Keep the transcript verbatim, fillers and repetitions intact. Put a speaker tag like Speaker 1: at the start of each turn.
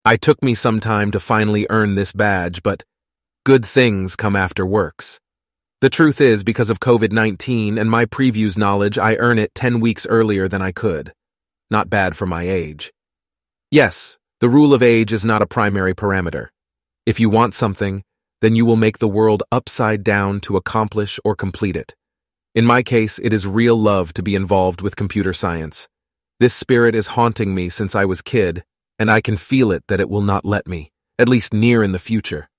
Speaker 1: I took me some time to finally earn this badge, but good things come after works. The truth is, because of COVID nineteen and my previews knowledge, I earn it ten weeks earlier than I could. Not bad for my age. Yes, the rule of age is not a primary parameter. If you want something, then you will make the world upside down to accomplish or complete it. In my case, it is real love to be involved with computer science. This spirit is haunting me since I was a kid, and I can feel it that it will not let me, at least near in the future.